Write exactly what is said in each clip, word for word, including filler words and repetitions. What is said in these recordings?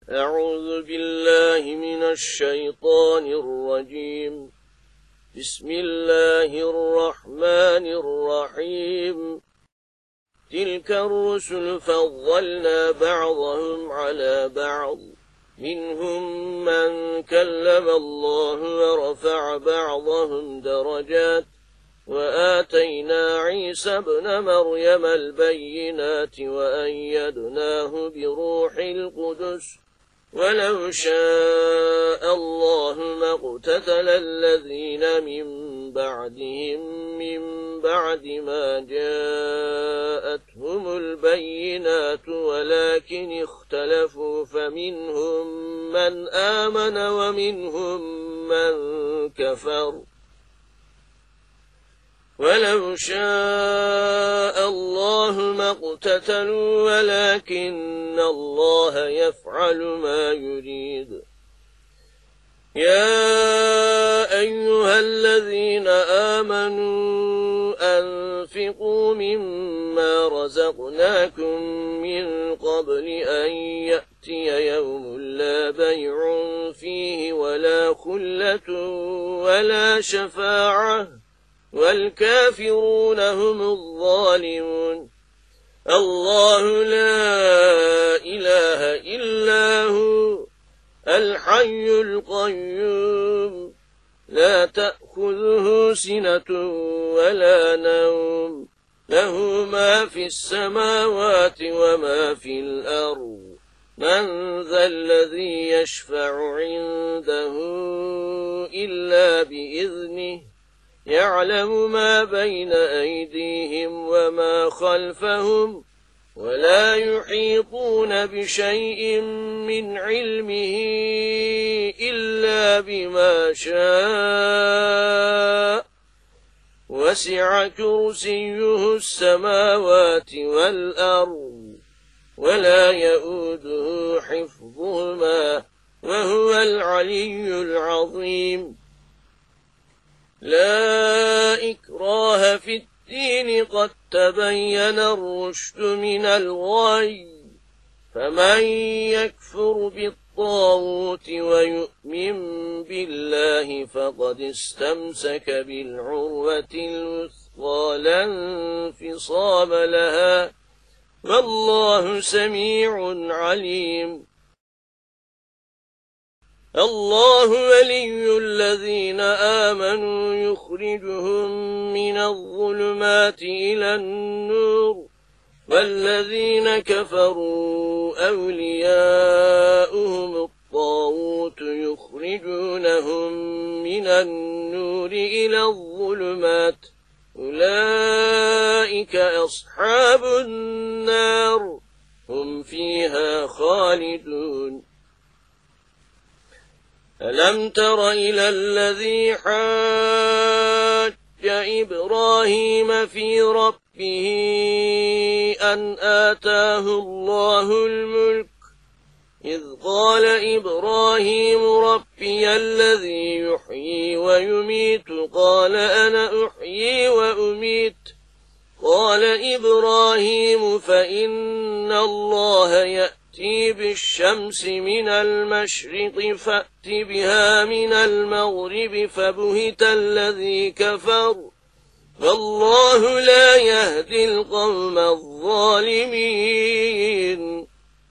أعوذ بالله من الشيطان الرجيم. بسم الله الرحمن الرحيم. تلك الرسل فضلنا بعضهم على بعض، منهم من كلم الله ورفع بعضهم درجات، وآتينا عيسى ابن مريم البينات وأيدناه بروح القدس، ولو شاء الله ما اقتتل الذين من بعدهم من بعد ما جاءتهم البينات ولكن اختلفوا، فمنهم من آمن ومنهم من كفر. ولو شاء الله ما اقتتلوا ولكن الله يفعل ما يريد. يا أيها الذين آمنوا أنفقوا مما رزقناكم من قبل أن يأتي يوم لا بيع فيه ولا خلة ولا شفاعة والكافرون هم الظالمون. الله لا إله إلا هو الحي القيوم، لا تأخذه سنة ولا نوم، له ما في السماوات وما في الأرض. من ذا الذي يشفع عنده إلا بإذنه، يعلم ما بين أيديهم وما خلفهم، ولا يحيطون بشيء من علمه إلا بما شاء، وسع كرسيه السماوات والأرض، ولا يؤوده حفظهما، وهو العلي العظيم. لا إكراه في الدين، قد تبين الرشد من الغي، فمن يكفر بالطاغوت ويؤمن بالله فقد استمسك بالعروة الوثقى لا انفصام لها، والله سميع عليم. الله ولي الذين آمنوا يخرجهم من الظلمات إلى النور، والذين كفروا أولياؤهم الطاغوت يخرجونهم من النور إلى الظلمات، أولئك أصحاب النار هم فيها خالدون. ألم تر إلى الذي حاج إبراهيم في ربه أن آتاه الله الملك، إذ قال إبراهيم ربي الذي يحيي ويميت، قال أنا أحيي وأميت. قال إبراهيم فإن الله يأتي بالشمس من المشرق فأت بها من المغرب، فبهت الذي كفر، والله لا يهدي القوم الظالمين.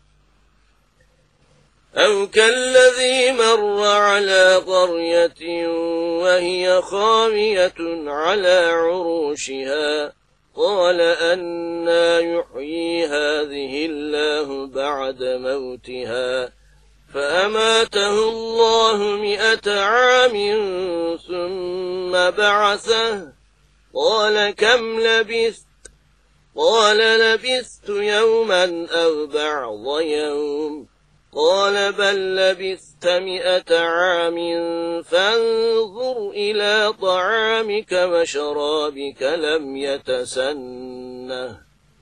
أو كالذي مر على قرية وهي خاوية على عروشها، قال أنى يحيي هذه الله بعد موتها، فأماته الله مئة عام ثم بعثه، قال كم لبثت؟ قال لبثت يوما أو بعض يوم، قال بل لبثت مئة عام، فانظر إلى طعامك وشرابك لم يتسنه،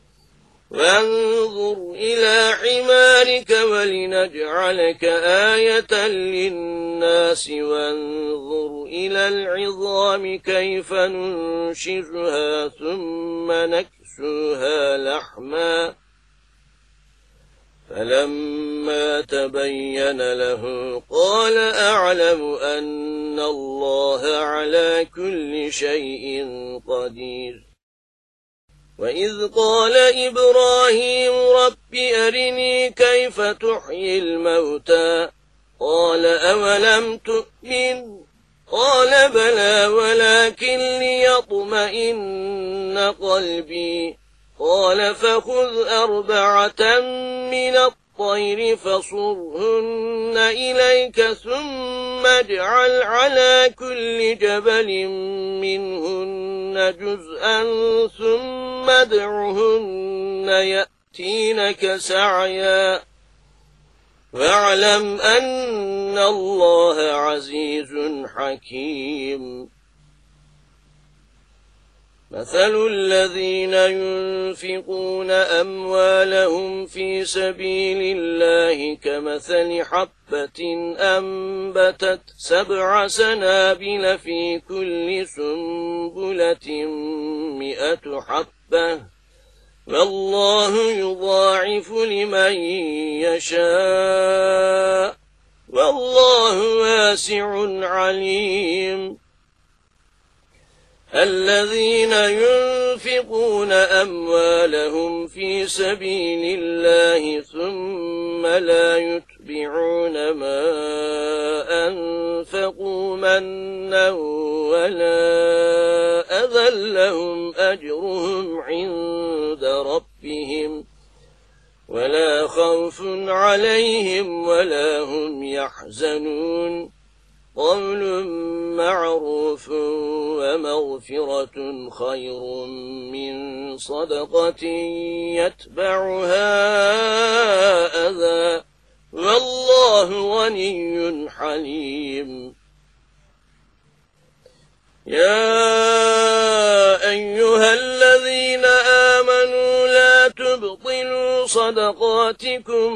وانظر إلى حمارك ولنجعلك آية للناس، وانظر إلى العظام كيف ننشرها ثم نكسوها لحما، فلما تبين له قال أعلم أن الله على كل شيء قدير. وإذ قال إبراهيم رب أرني كيف تحيي الموتى قال أولم تؤمن قال بلى ولكن ليطمئن قلبي قال فخذ أربعة من الطير فصرهن إليك ثم اجعل على كل جبل منهن جزءا ثم ادعهن يأتينك سعيا واعلم أن الله عزيز حكيم. مثل الذين ينفقون أموالهم في سبيل الله كمثل حبة أنبتت سبع سنابل في كل سنبلة مئة حبة والله يضاعف لمن يشاء والله واسع عليم. الذين ينفقون أموالهم في سبيل الله ثم لا يتبعون ما أنفقوا منا ولا أذى لهم أجرهم عند ربهم ولا خوف عليهم ولا هم يحزنون. قول معروف ومغفرة خير من صدقة يتبعها أذى والله غني حليم. يا أيها الذين آمنوا لا تبطلوا صدقاتكم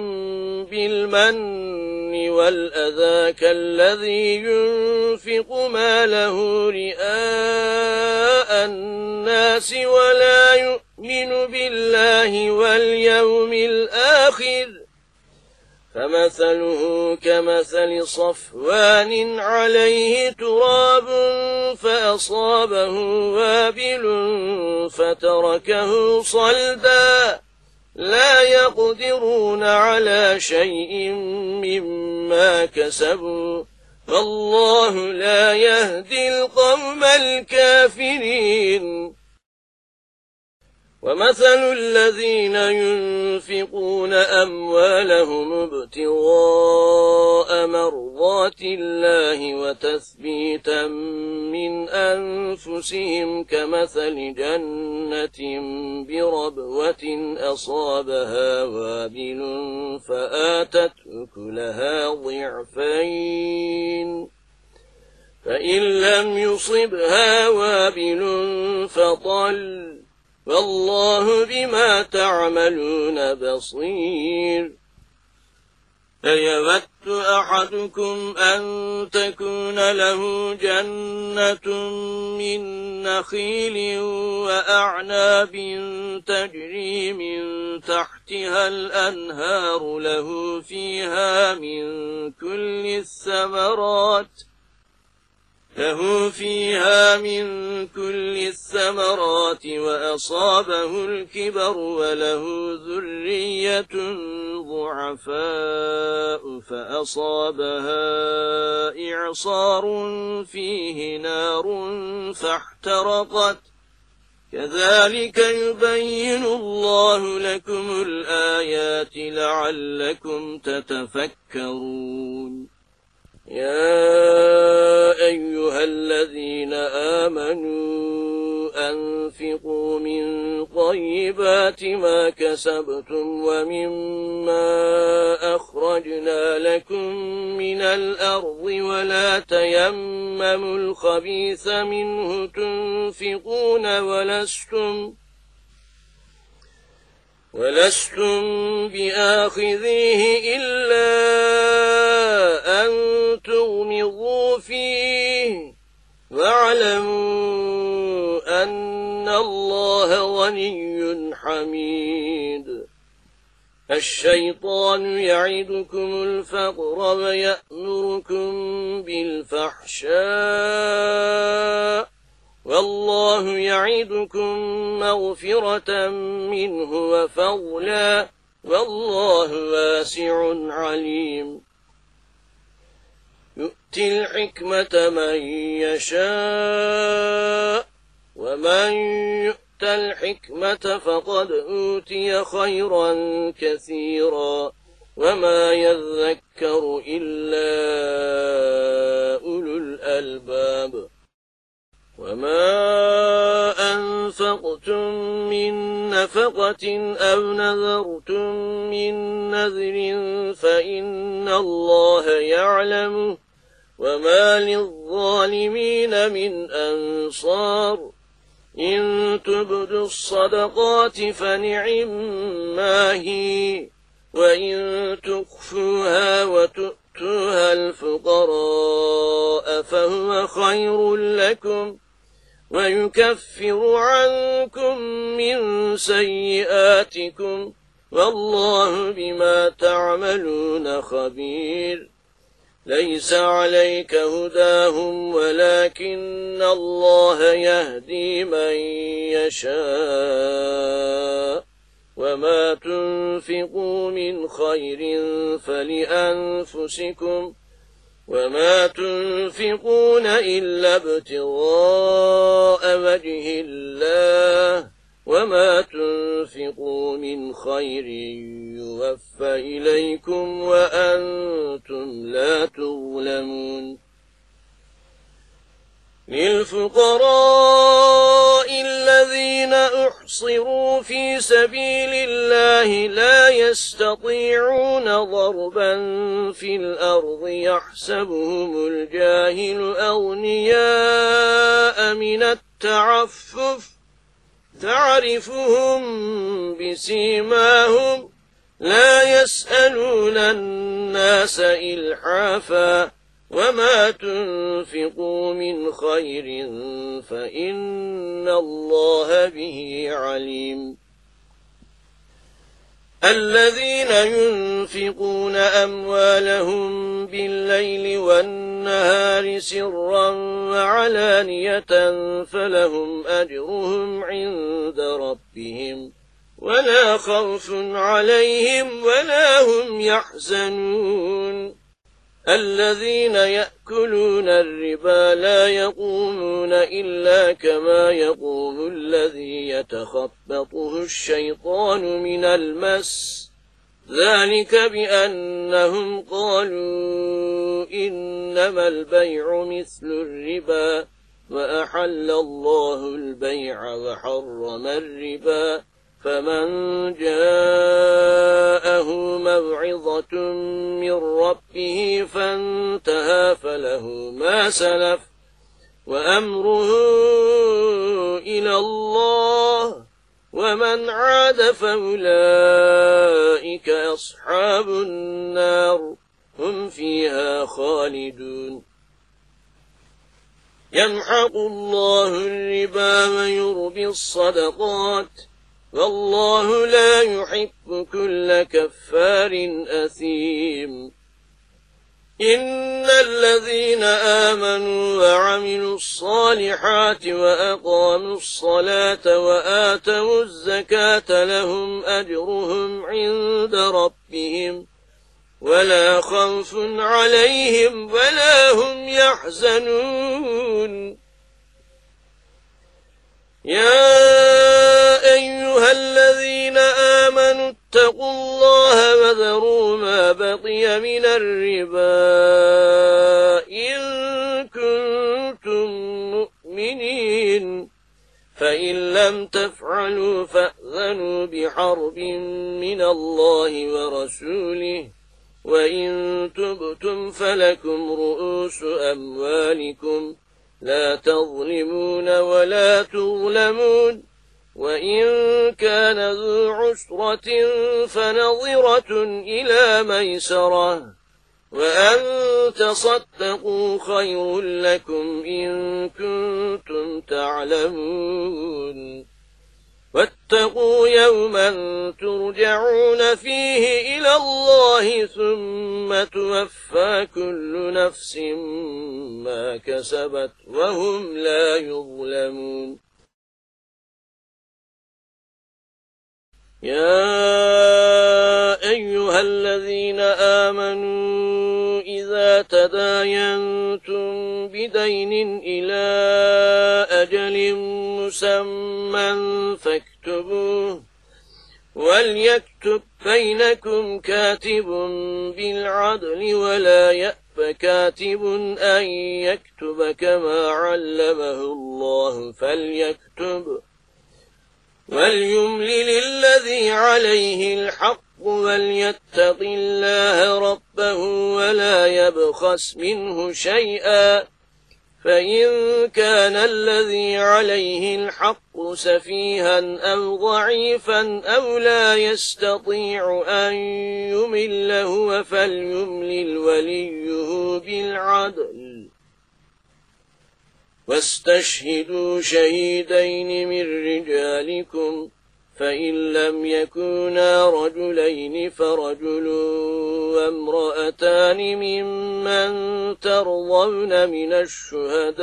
بالمن والأذى كالذي ينفق ماله رئاء الناس ولا يؤمن بالله واليوم الآخر فمثله كمثل صفوان عليه تراب فأصابه وابل فتركه صلدا لا يقدرون على شيء مما كسبوا والله لا يهدي القوم الكافرين. ومثل الذين ينفقون أموالهم ابتغاء مرضات الله وتثبيتا من أنفسهم كمثل جنة بربوة أصابها وابل فآتت أكلها ضعفين فإن لم يصبها وابل فطل والله بما تعملون بصير. أيود أحدكم أن تكون له جنة من نخيل وأعناب تجري من تحتها الأنهار له فيها من كل الثمرات له فيها من كل الثمرات وأصابه الكبر وله ذرية ضعفاء فأصابها إعصار فيه نار فاحترقت كذلك يبين الله لكم الآيات لعلكم تتفكرون. يا أيها الذين آمنوا أنفقوا من طيبات ما كسبتم ومما أخرجنا لكم من الأرض ولا تيمموا الخبيث منه تنفقون ولستم ولستم بآخذيه إلا أن تغمضوا فيه واعلموا أن الله غني حميد. الشيطان يعدكم الفقر ويأمركم بالفحشاء والله يعدكم مغفرة منه وفضلا والله واسع عليم يؤتي الحكمة من يشاء ومن يؤت الحكمة فقد أوتي خيرا كثيرا وما يذكر إلا أولو الألباب وما أنفقتم من نفقة أو نذرتم من نذر فإن الله يعلمه وما للظالمين من أنصار إن تبدوا الصدقات فنعما هي وإن تخفوها وتؤتوها الفقراء فهو خير لكم ويكفر عنكم من سيئاتكم والله بما تعملون خبير ليس عليك هداهم ولكن الله يهدي من يشاء وما تنفقوا من خير فلأنفسكم وما تنفقون إلا ابتغاء وجه الله وما تنفقوا من خير يوفى إليكم وأنتم لا تظلمون للفقراء الذين أحصروا في سبيل الله لا يستطيعون ضربا في الأرض يحسبهم الجاهل أغنياء من التعفف تعرفهم بسيماهم لا يسألون الناس إلحافا وما تنفقوا من خير فإن الله به عليم الذين ينفقون أموالهم بالليل والنهار سرا وعلانية فلهم أجرهم عند ربهم ولا خوف عليهم ولا هم يحزنون الذين يأكلون الربا لا يقومون إلا كما يقوم الذي يتخبطه الشيطان من المس ذلك بأنهم قالوا إنما البيع مثل الربا وأحل الله البيع وحرم الربا فمن جاءه موعظة من ربه فانتهى فله ما سلف وأمره إلى الله ومن عاد فأولئك أصحاب النار هم فيها خالدون يمحق الله الربا ويربي الصدقات والله لا يحب كل كفار أثيم إن الذين آمنوا وعملوا الصالحات وأقاموا الصلاة وآتوا الزكاة لهم أجرهم عند ربهم ولا خوف عليهم ولا هم يحزنون يا أيها الذين آمنوا اتقوا الله وذروا ما بقي من الربا إن كنتم مؤمنين فإن لم تفعلوا فأذنوا بحرب من الله ورسوله وإن تبتم فلكم رؤوس أموالكم لا تظلمون ولا تظلمون وإن كان ذو عسرة فنظرة إلى ميسرة وأن تصدقوا خير لكم إن كنتم تعلمون واتقوا يوما ترجعون فيه إلى الله ثم توفى كل نفس ما كسبت وهم لا يظلمون يا أيها الذين آمنوا إذا تداينتم بدين إلى أجل مسمى فاكتبوه وليكتب بينكم كاتب بالعدل ولا يأب كاتب أن يكتب كما علمه الله فليكتب وليملل الذي عليه الحق وليتق الله ربه ولا يبخس منه شيئا فإن كان الذي عليه الحق سفيها أو ضعيفا أو لا يستطيع أن يمل هو فليملل وليه بالعدل واستشهدوا شهيدين من رجالكم فإن لم يكونا رجلين فرجل وامرأتان ممن ترضون من الشهداء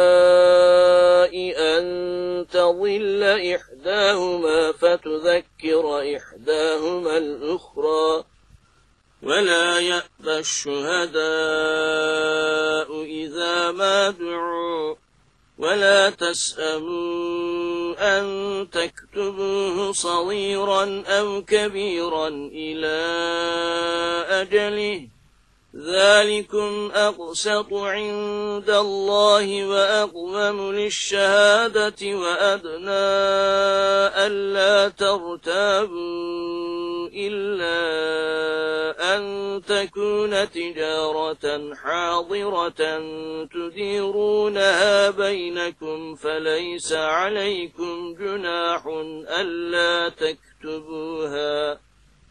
أن تضل إحداهما فتذكر إحداهما الأخرى ولا يأبى الشهداء إذا ما دعوا ولا تسأموا أن تكتبوه صغيرا أو كبيرا إلى أجله ذلكم أقسط عند الله وأقوم للشهادة وأدنى ألا ترتابوا إلا أن تكون تجارة حاضرة تديرونها بينكم فليس عليكم جناح ألا تكتبوها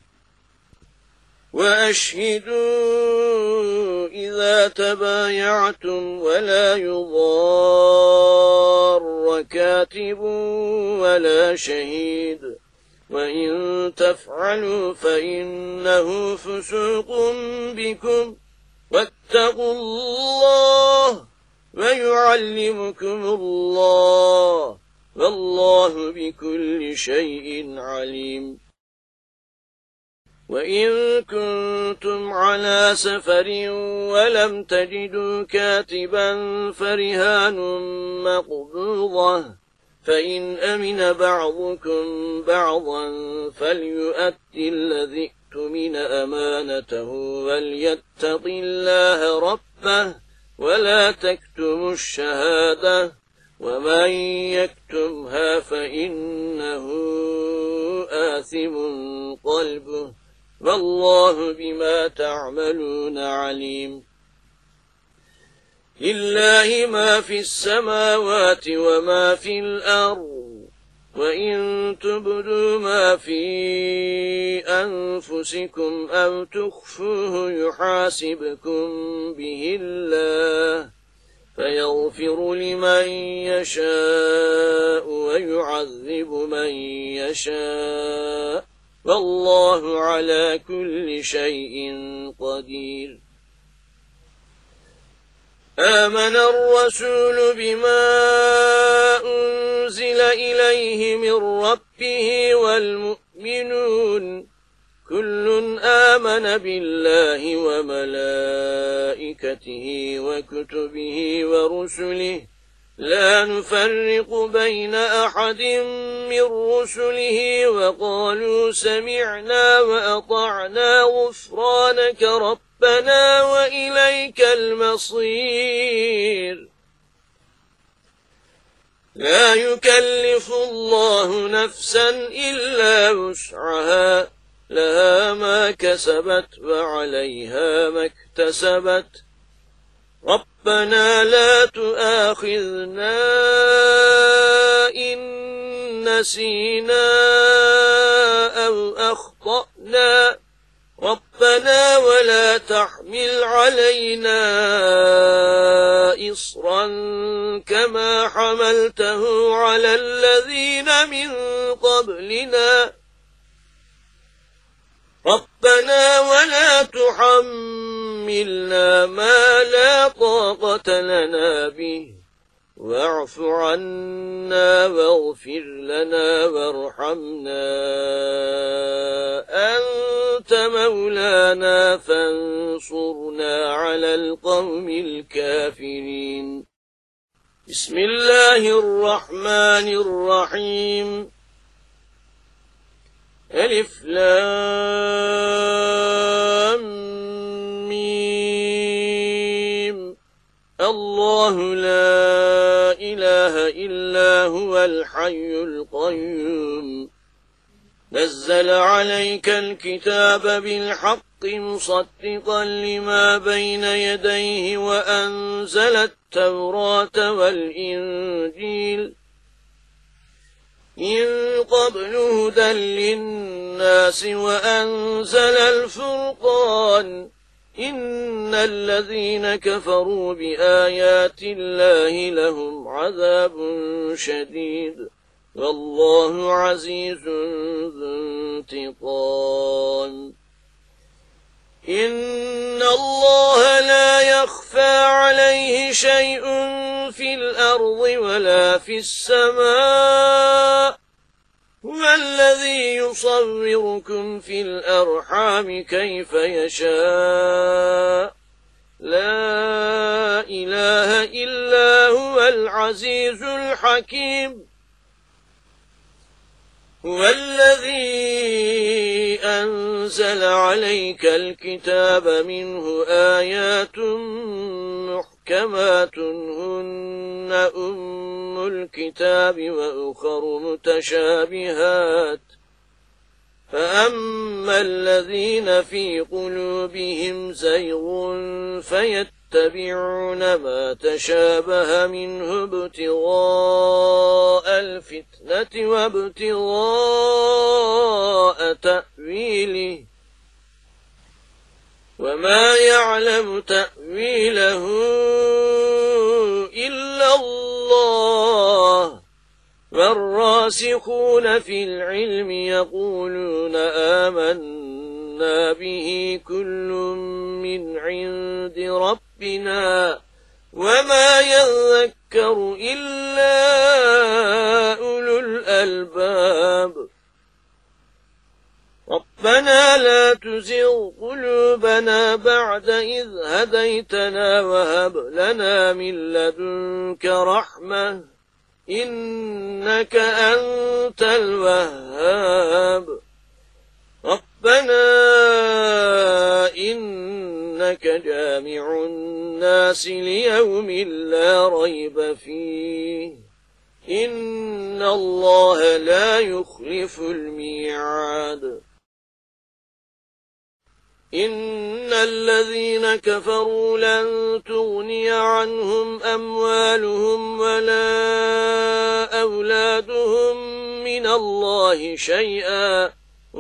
وأشهدوا إذا تبايعتم ولا يضار كاتب ولا شهيد وإن تفعلوا فإنه فسوق بكم واتقوا الله ويعلمكم الله والله بكل شيء عليم وإن كنتم على سفر ولم تجدوا كاتبا فرهان مقبوضة فإن أمن بعضكم بعضا فليؤدي الذي اؤتمن أمانته وليتق الله ربه ولا تكتموا الشهادة ومن يكتمها فإنه آثم قلبه والله بما تعملون عليم لله ما في السماوات وما في الأرض وإن تبدوا ما في أنفسكم أو تخفوه يحاسبكم به الله فيغفر لمن يشاء ويعذب من يشاء والله على كل شيء قدير آمن الرسول بما أنزل إليه من ربه والمؤمنون كل آمن بالله وملائكته وكتبه ورسله لا نفرق بين أحد من رسله وقالوا سمعنا وأطعنا غفرانك ربنا وإليك المصير لا يكلف الله نفسا إلا وسعها لها ما كسبت وعليها ما اكتسبت ربنا لا تؤاخذنا إن نسينا أو أخطأنا ربنا ولا تحمل علينا إصرا كما حملته على الذين من قبلنا ربنا ولا تحملنا ما لا طاقة لنا به واعف عنا واغفر لنا وارحمنا أنت مولانا فانصرنا على القوم الكافرين. بسم الله الرحمن الرحيم. ألف لام ميم. الله لا إله إلا هو الحي القيوم نزل عليك الكتاب بالحق مصدقا لما بين يديه وأنزل التوراة والإنجيل من قبل هدى للناس وأنزل الفرقان إن الذين كفروا بآيات الله لهم عذاب شديد والله عزيز ذو انتقام. إن الله لا يخفى عليه شيء في الأرض ولا في السماء هو الذي يصوركم في الأرحام كيف يشاء لا إله إلا هو العزيز الحكيم. هو الذي أنزل عليك الكتاب منه آيات محكمات هن أم الكتاب وأخر متشابهات فأما الذين في قلوبهم زيغ فيتبعون ما تشابه منه ابتغاء الفتنة وابتغاء تأويله وما يعلم تأويله إلا الله والراسخون في العلم يقولون آمنا به كل من عند ربنا وما يذكر إلا أولو الألباب. ربنا لا تزغ قلوبنا بعد إذ هديتنا وهب لنا من لدنك رحمة إنك أنت الوهاب. ربنا إنك جامع الناس ليوم لا ريب فيه إن الله لا يخلف الميعاد. إن الذين كفروا لن تغني عنهم أموالهم ولا أولادهم من الله شيئا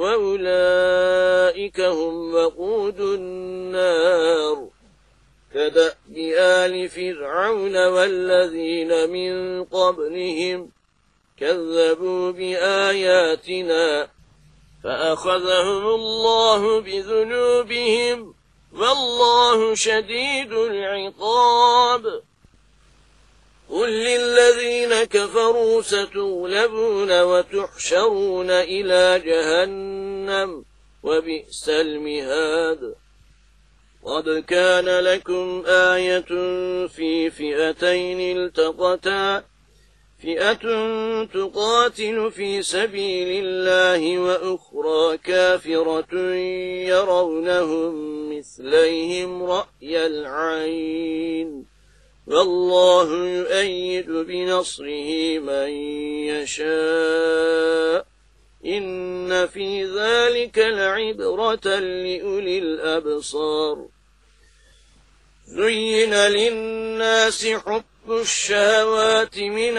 وأولئك هم وقود النار كدأب آل فرعون والذين من قبلهم كذبوا بآياتنا فأخذهم الله بذنوبهم والله شديد العقاب. قل للذين كفروا ستغلبون وتحشرون إلى جهنم وبئس المهاد. قد كان لكم آية في فئتين التقتا فئة تقاتل في سبيل الله وأخرى كافرة يرونهم مثليهم رأي العين والله يؤيد بنصره من يشاء إن في ذلك لعبرة لأولي الأبصار. زين للناس حب الشهوات من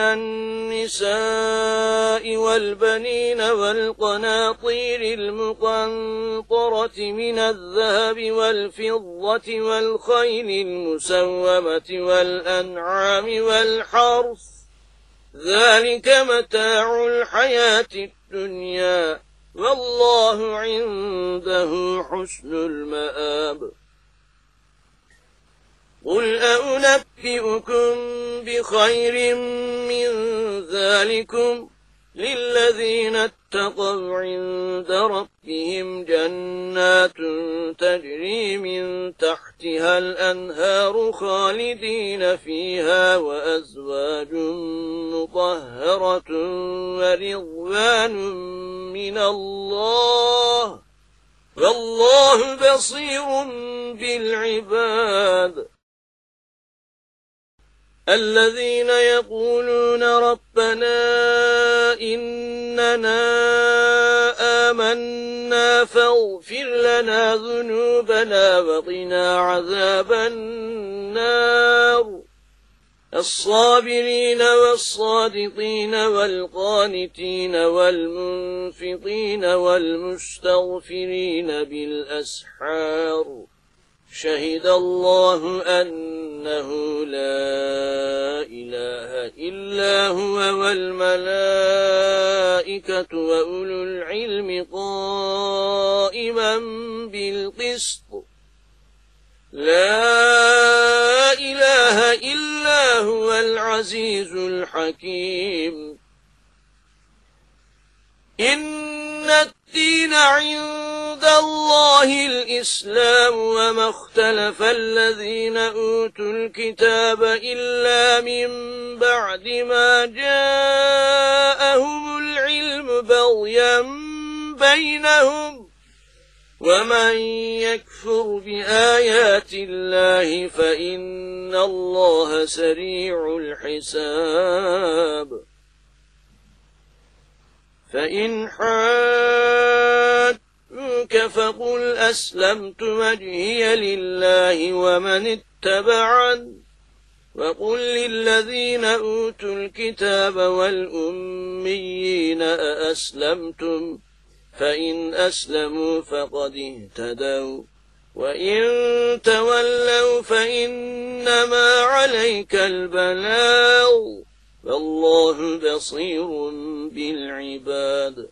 النساء والبنين والقناطير المقنطرة من الذهب والفضة والخيل المسومة والأنعام والحرث ذلك متاع الحياة الدنيا والله عنده حسن المآب قل أنبئكم بخير من ذلكم للذين اتقوا عند ربهم جنات تجري من تحتها الأنهار خالدين فيها وأزواج مطهرة ورضوان من الله والله بصير بالعباد الذين يقولون ربنا إننا آمنا فاغفر لنا ذنوبنا وقنا عذاب النار الصابرين والصادقين والقانتين والمنفقين والمستغفرين بالأسحار شهد الله أنه لا إله إلا هو والملائكة وأولو العلم قائما بالقسط لا إله إلا هو العزيز الحكيم إن الدين عند الله الإسلام وما اختلف الذين أوتوا الكتاب إلا من بعد ما جاءهم العلم بغيا بينهم ومن يكفر بآيات الله فإن الله سريع الحساب فإن حاجوك فقل أسلمت وجهي لله ومن اتبعن وقل للذين أوتوا الكتاب والأميين أأسلمتم فإن أسلموا فقد اهتدوا وإن تولوا فإنما عليك البلاغ والله بصير بالعباد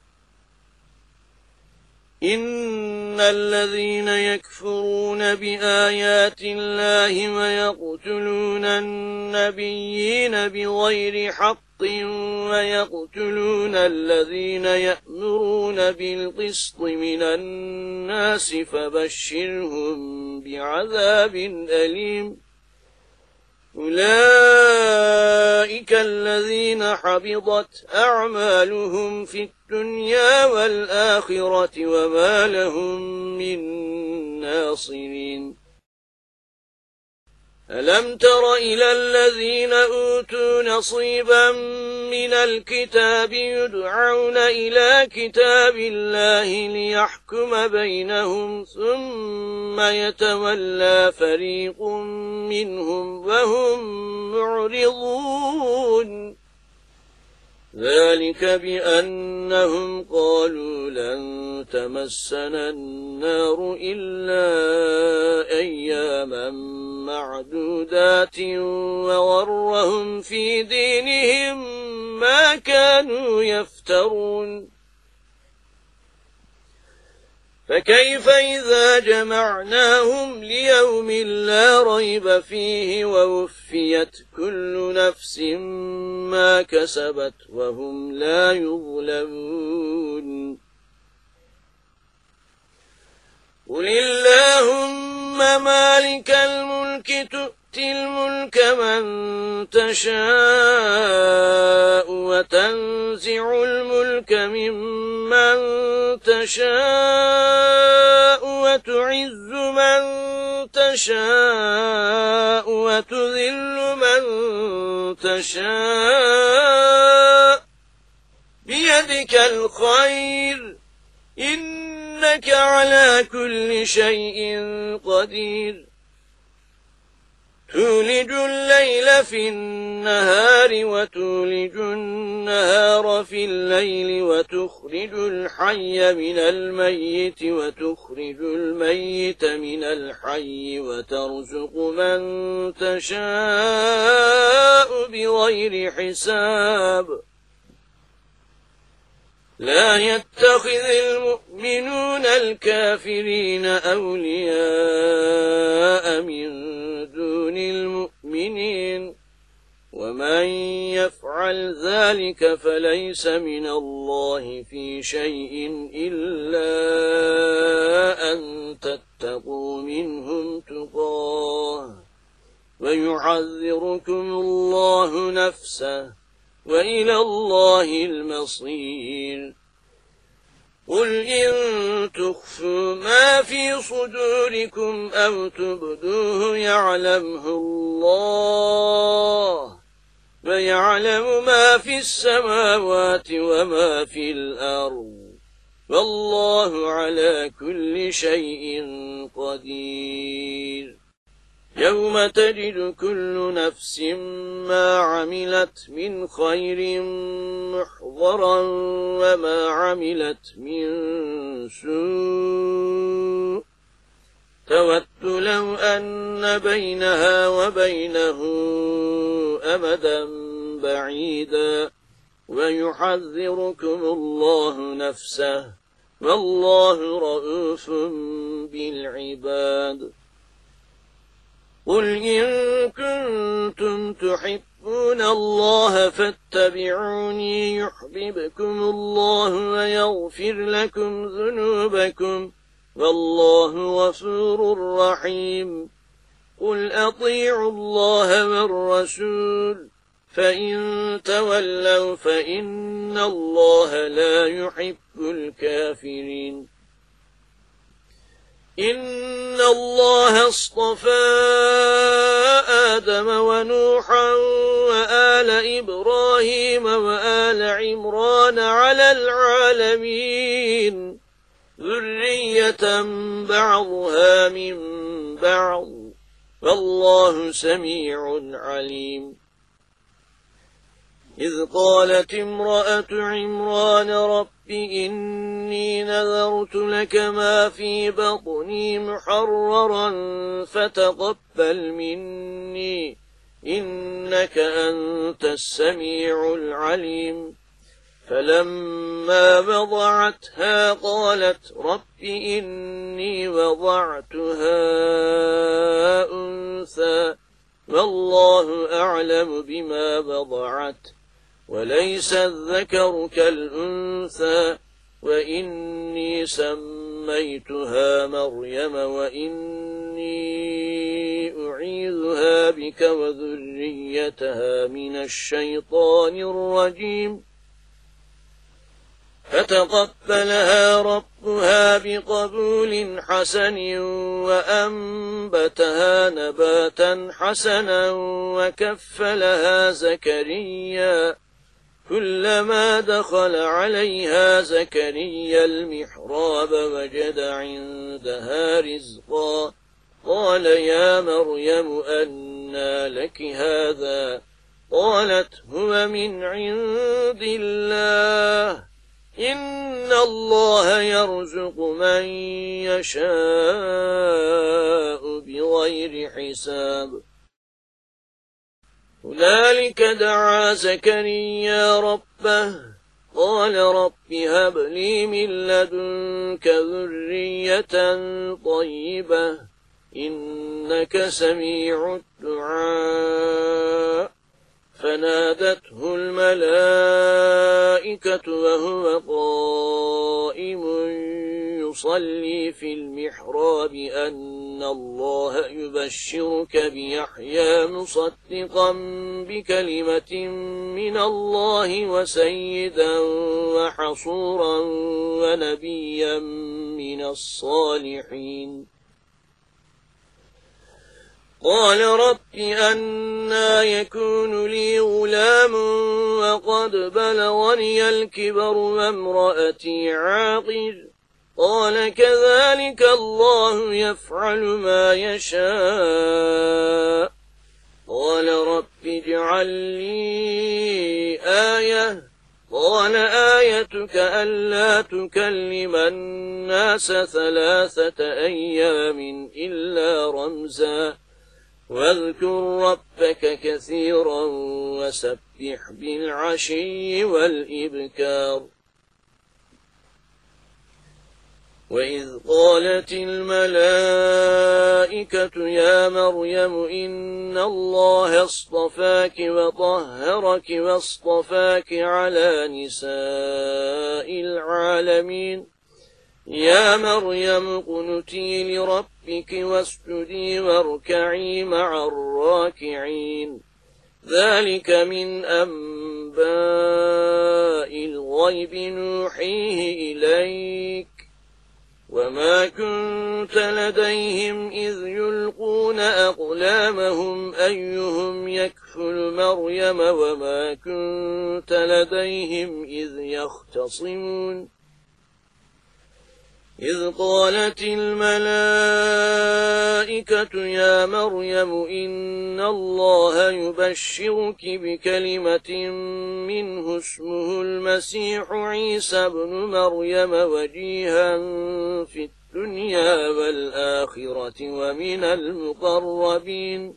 إن الذين يكفرون بآيات الله ويقتلون النبيين بغير حق ويقتلون الذين يأمرون بالقسط من الناس فبشرهم بعذاب أليم أولئك الذين حبطت أعمالهم في الدنيا والآخرة وما لهم من ناصرين ألم تر إلى الذين أوتوا نصيبا من الكتاب يدعون إلى كتاب الله ليحكم بينهم ثم يتولى فريق منهم وهم معرضون ذلك بأنهم قالوا لن تمسنا النار إلا أياما معدودات وغرهم في دينهم ما كانوا يفترون فكيف إذا جمعناهم ليوم لا ريب فيه ووفيت كل نفس ما كسبت وهم لا يظلمون قل اللهم مالك الملك تؤتي الملك من تشاء وتنزع الملك ممن تشاء وتعز من تشاء وتذل من تشاء بيدك الخير إنك على كل شيء قدير تولج الليل في النهار وتولج النهار في الليل وتخرج الحي من الميت وتخرج الميت من الحي وترزق من تشاء بغير حساب لا يتخذ المؤمنون الكافرين أولياء من دون المؤمنين ومن يفعل ذلك فليس من الله في شيء إلا أن تتقوا منهم تقاه ويعذركم الله نفسه وإلى الله المصير قل إن تخفوا ما في صدوركم أو تبدوه يعلمه الله ويعلم ما في السماوات وما في الأرض والله على كل شيء قدير يوم تجد كل نفس ما عملت من خير محضرا وما عملت من سوء تود لو أن بينها وبينه أمدا بعيدا ويحذركم الله نفسه والله رؤوف بالعباد قل إن كنتم تحبون الله فاتبعوني يحببكم الله ويغفر لكم ذنوبكم والله غفور رحيم قل أطيعوا الله والرسول فإن تولوا فإن الله لا يحب الكافرين إن الله اصطفى آدم ونوحا وآل إبراهيم وآل عمران على العالمين ذرية بعضها من بعض والله سميع عليم إذ قالت امرأة عمران رب إني نذرت لك ما في بطني محررا فتقبل مني إنك أنت السميع العليم فلما وضعتها قالت رب إني وضعتها أنثى والله أعلم بما وضعت وليس الذكر كالأنثى وإني سميتها مريم وإني أعيذها بك وذريتها من الشيطان الرجيم فتقبلها ربها بقبول حسن وأنبتها نباتا حسنا وكفلها زكريا كلما دخل عليها زكريا المحراب وجد عندها رزقا قال يا مريم أنى لك هذا قالت هو من عند الله إن الله يرزق من يشاء بغير حساب هنالك دعا زكريا ربه قال رب هب لي من لدنك ذرية طيبة إنك سميع الدعاء فنادته الملائكة وهو قائم يصلي في المحراب أن الله يبشرك بيحيى مصدقا بكلمة من الله وسيدا وحصورا ونبيا من الصالحين قال رب أنى يكون لي غلام وقد بلغني الكبر وامرأتي عاقر قال كذلك الله يفعل ما يشاء اجعل لي آية قال آيتك ألا تكلم الناس ثلاثة أيام إلا رمزا واذكر ربك كثيرا وسبح بالعشي والإبكار. وإذ قالت الملائكة يا مريم إن الله اصطفاك وطهرك واصطفاك على نساء العالمين يا مريم اقنتي لربك واسجدي واركعي مع الراكعين ذلك من أنباء الغيب نوحيه إليك وما كنت لديهم إذ يلقون أقلامهم أيهم يكفل مريم وما كنت لديهم إذ يختصمون إذ قالت الملائكة يا مريم إن الله يبشرك بكلمة منه اسمه المسيح عيسى بن مريم وجيها في الدنيا والآخرة ومن المقربين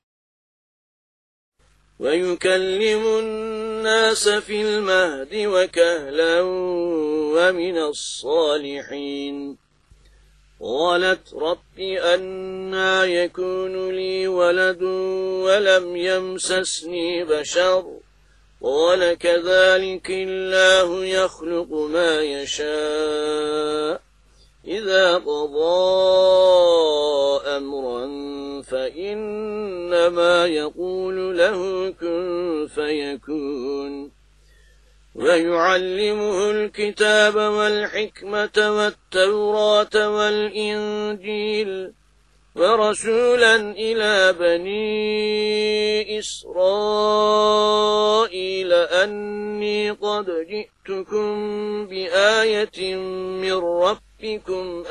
ويكلم الناس في المهد وكهلا ومن الصالحين قالت رب أنى يكون لي ولد ولم يمسسني بشر قال كذلك الله يخلق ما يشاء إذا قضى أمرا فإنما يقول له كن فيكون ويعلمه الكتاب والحكمة والتوراة والإنجيل ورسولا إلى بني إسرائيل أني قد جئتكم بآية من ربكم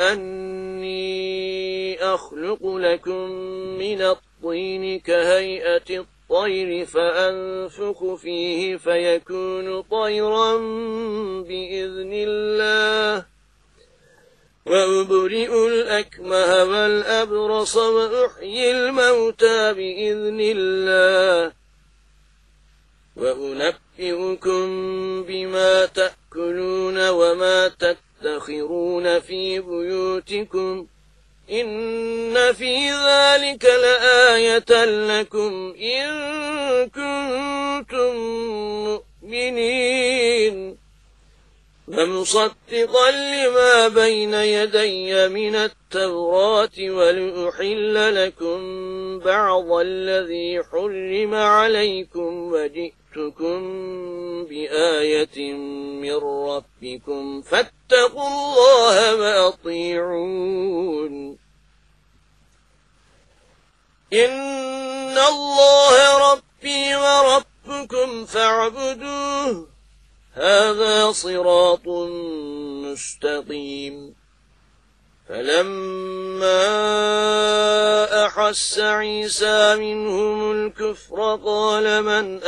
أني أخلق لكم من الطين كهيئة الطير فأنفخ فيه فيكون طيرا بإذن الله وأبرئ الأكمه والأبرص وأحيي الموتى بإذن الله وأنبئكم بما تأكلون وما تدخرون في بيوتكم إن في ذلك لآية لكم إن كنتم مؤمنين ومصدقا لما بين يدي من التوراة ولأحل لكم بعض الذي حرم عليكم وجئتكم بآية من ربكم فاتقوا الله وأطيعون إن الله ربي وربكم فاعبدوه هذا صراط مستقيم فلما أحس عيسى منهم الكفر قال من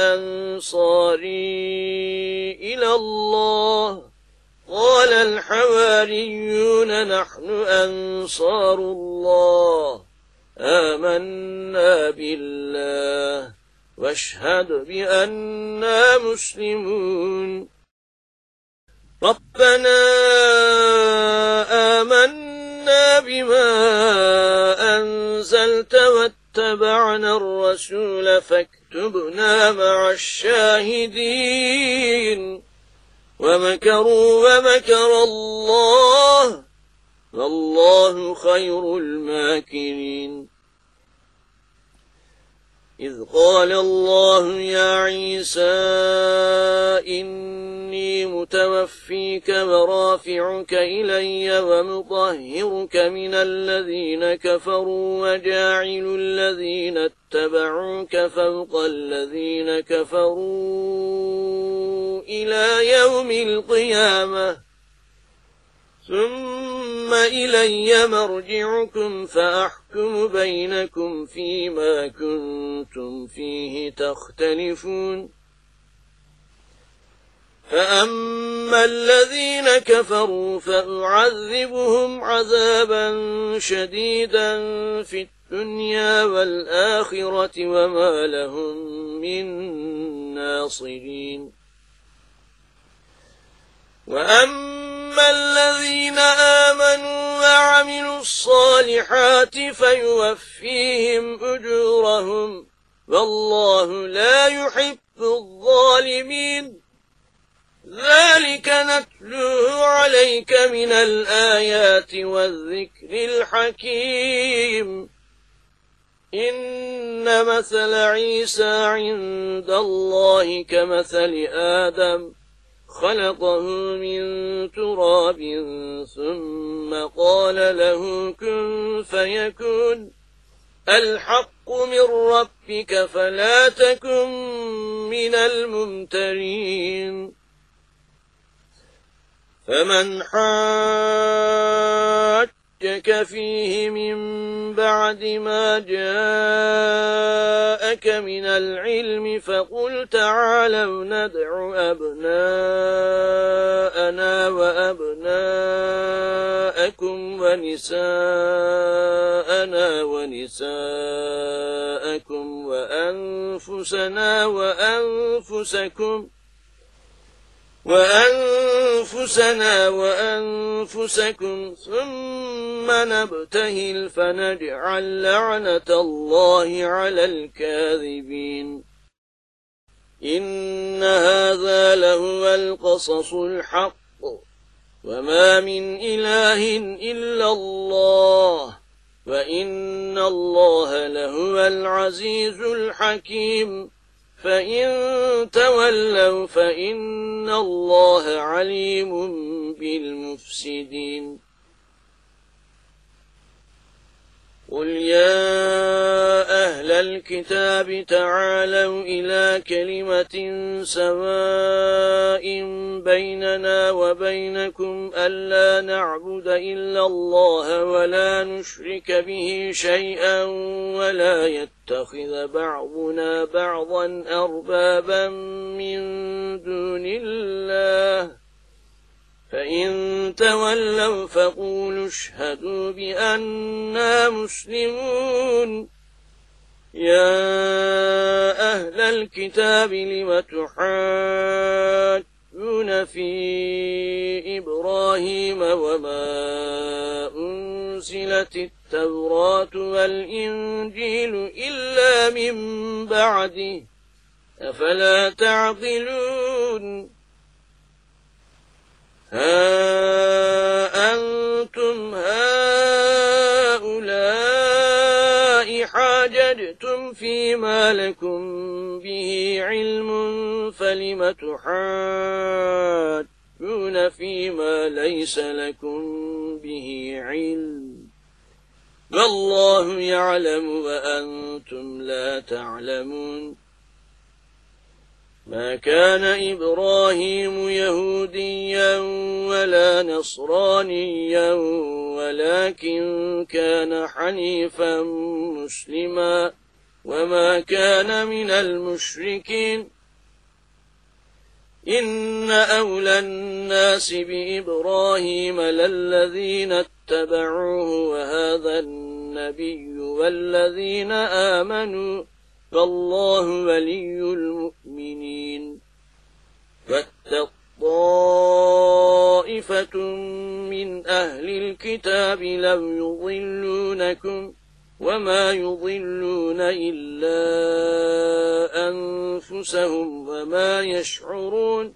أنصاري إلى الله قال الحواريون نحن أنصار الله آمنا بالله واشهد بأننا مسلمون ربنا آمنا بما أنزلت واتبعنا الرسول فاكتبنا مع الشاهدين ومكروا ومكر الله والله خير الماكرين إذ قال الله يا عيسى إني متوفيك ورافعك إلي ومطهرك من الذين كفروا وجاعل الذين اتبعوك فوق الذين كفروا إلى يوم القيامة ثم إلي مرجعكم فأحكم بينكم فيما كنتم فيه تختلفون فأما الذين كفروا فأعذبهم عذابا شديدا في الدنيا والآخرة وما لهم من ناصرين وأما الذين آمنوا وعملوا الصالحات فيوفيهم أجورهم والله لا يحب الظالمين ذلك نتلوه عليك من الآيات والذكر الحكيم إن مثل عيسى عند الله كمثل آدم خلقه من تراب ثم قال له كن فيكون الحق من ربك فلا تكن من الممترين فمن حاجك فيه من بعد ما جاءك من العلم فقل تعالوا ندع أبناءنا وأبناءكم ونساءنا ونساءكم وأنفسنا وأنفسكم وأنفسنا وأنفسكم ثم نبتهل فنجعل لعنة الله على الكاذبين إن هذا لهو القصص الحق وما من إله إلا الله وإن الله لهو العزيز الحكيم فإن تولوا فإن الله عليم بالمفسدين قل يا أهل الكتاب تعالوا إلى كلمة سواء بيننا وبينكم ألا نعبد إلا الله ولا نشرك به شيئا ولا يتخذ بعضنا بعضا أربابا من دون الله فإن تولوا فقولوا اشهدوا بأننا مسلمون يا أهل الكتاب لم تحاجون في إبراهيم وما أنزلت التوراة والإنجيل إلا من بعده أفلا تعقلون ها أنتم هؤلاء حاججتم فيما لكم به علم فلم تحاجون فيما ليس لكم به علم والله يعلم وأنتم لا تعلمون ما كان إبراهيم يهوديا ولا نصرانيا ولكن كان حنيفا مسلما وما كان من المشركين إن أولى الناس بإبراهيم للذين اتبعوه وهذا النبي والذين آمنوا فالله ولي المؤمنين واتق طائفة من أهل الكتاب لو يضلونكم وما يضلون إلا أنفسهم وما يشعرون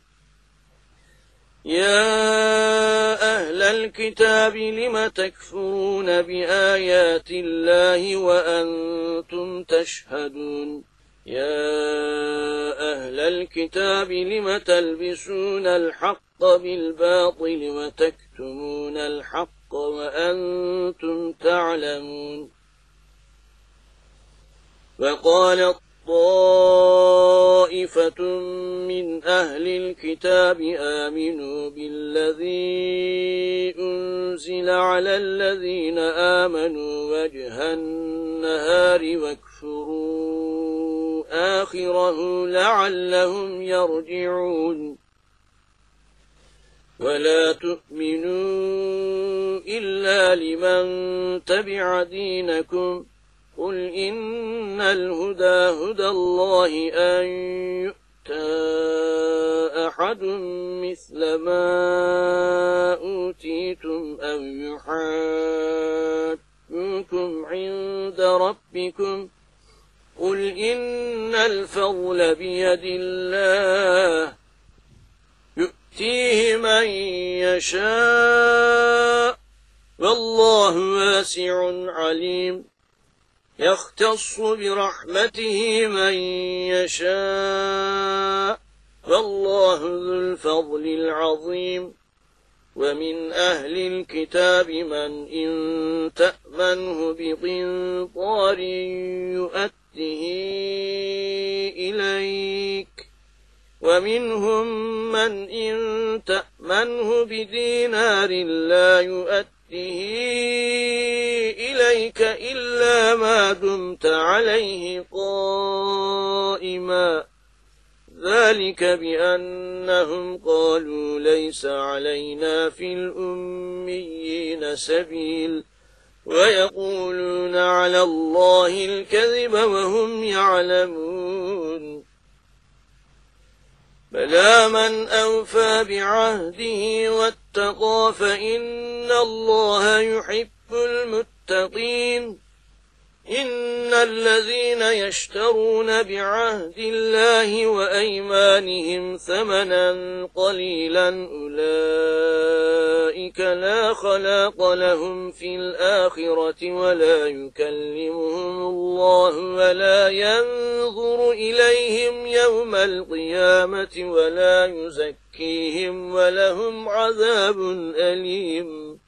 يا أهل الكتاب لم تكفرون بآيات الله وأنتم تشهدون يا أهل الكتاب لم تلبسون الحق بالباطل وتكتمون الحق وأنتم تعلمون وقالت طائفة طائفة من أهل الكتاب آمنوا بالذي أنزل على الذين آمنوا وجه النهار واكفروا آخره لعلهم يرجعون ولا تؤمنوا إلا لمن تبع دينكم قل إن الهدى هدى الله أن يؤتى أحد مثل ما أوتيتم أو يحاجوكم عند ربكم قل إن الفضل بيد الله يؤتيه من يشاء والله واسع عليم يختص برحمته من يشاء والله ذو الفضل العظيم ومن أهل الكتاب من إن تأمنه بقنطار يؤته إليك ومنهم من إن تأمنه بدينار لا يؤته إليك إلا ما دمت عليه قائما ذلك بأنهم قالوا ليس علينا في الأميين سبيل ويقولون على الله الكذب وهم يعلمون بلى من أوفى بعهده واتقى فإن الله يحب المتقين إن الذين يشترون بعهد الله وأيمانهم ثمنا قليلا أولئك لا خلاق لهم في الآخرة ولا يكلمهم الله ولا ينظر إليهم يوم القيامة ولا يزكيهم ولهم عذاب أليم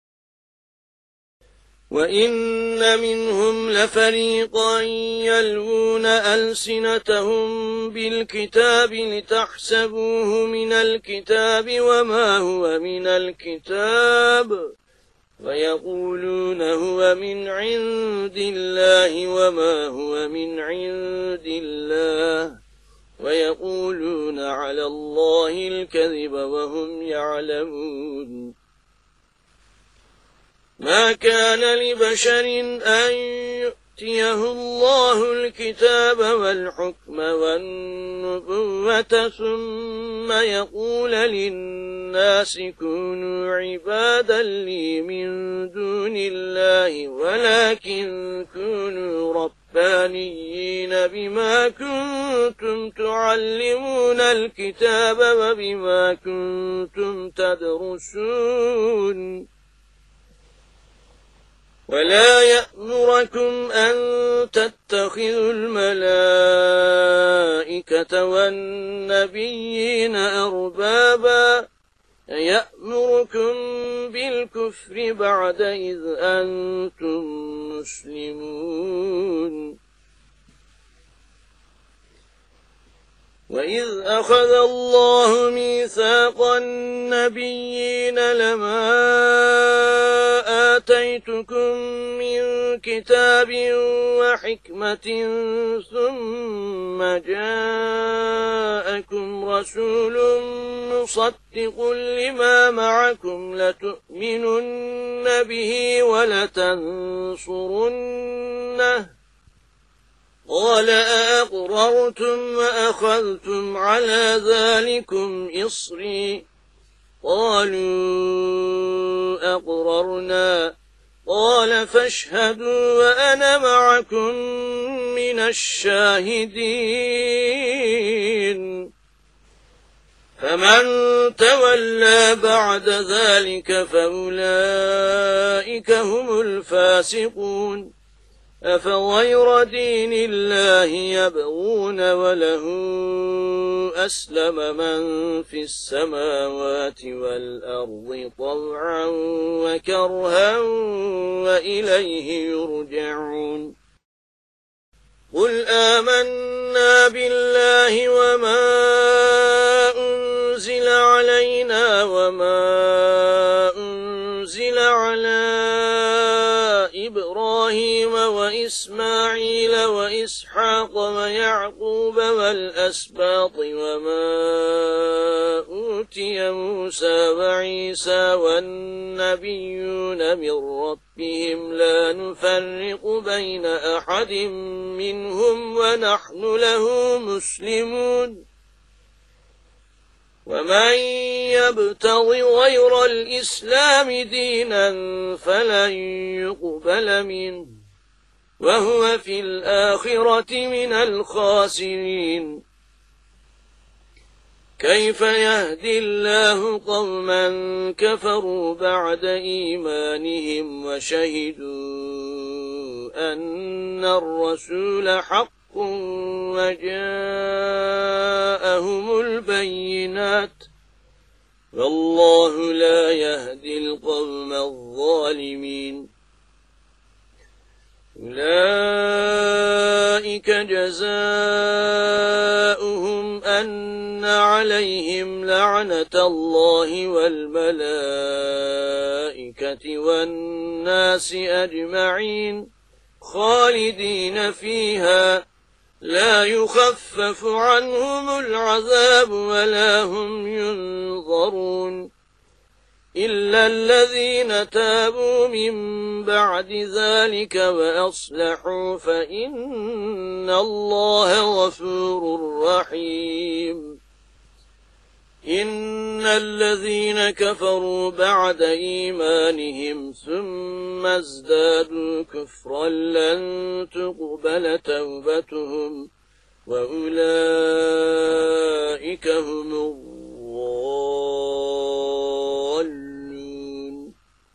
وإن منهم لفريقا يلوون ألسنتهم بالكتاب لتحسبوه من الكتاب وما هو من الكتاب ويقولون هو من عند الله وما هو من عند الله ويقولون على الله الكذب وهم يعلمون ما كان لبشر أن يؤتيه الله الكتاب والحكم والنبوة ثم يقول للناس كونوا عبادا لي من دون الله ولكن كونوا ربانيين بما كنتم تعلمون الكتاب وبما كنتم تدرسون ولا يأمركم أن تتخذوا الملائكة والنبيين أربابا يأمركم بالكفر بعد إذ أنتم مسلمون وإذ أخذ الله ميثاق النبيين لما آتيتكم من كتاب وحكمة ثم جاءكم رسول مصدق لما معكم لتؤمنن به ولتنصرنه قال أأقررتم وأخذتم على ذلكم إصري قالوا أقررنا قال فاشهدوا وأنا معكم من الشاهدين فمن تولى بعد ذلك فأولئك هم الفاسقون أفغير دين الله يبغون وله أسلم من في السماوات والأرض طوعا وكرها وإليه يرجعون قل آمنا آمنا بالله وما أنزل علينا وما أنزل على إبراهيم وإسماعيل وإسحاق ويعقوب والأسباط وما أوتي موسى وعيسى والنبيون من ربهم لا نفرق بين أحد منهم ونحن له مسلمون ومن يبتغ غير الإسلام دينا فلن يقبل منه وهو في الآخرة من الخاسرين كيف يهدي الله قوما كفروا بعد إيمانهم وشهدوا أن الرسول حق وجاءهم البينات والله لا يهدي القوم الظالمين أولئك جزاؤهم أن عليهم لعنة الله والملائكة والناس أجمعين خالدين فيها لا يخفف عنهم العذاب ولا هم ينظرون إلا الذين تابوا من بعد ذلك وأصلحوا فإن الله غفور رحيم إن الذين كفروا بعد إيمانهم ثم ازدادوا كفرا لن تقبل توبتهم وأولئك هم الضالون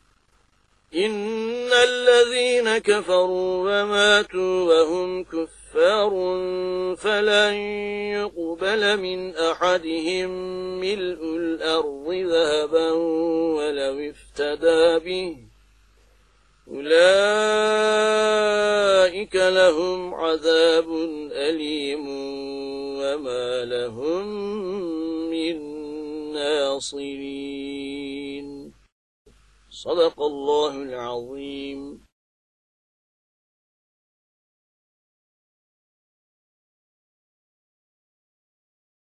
إن الذين كفروا وماتوا وهم كفار فلن يقبل من أحدهم ملء الأرض ذهبا ولو افتدى به أولئك لهم عذاب أليم وما لهم من ناصرين صدق الله العظيم.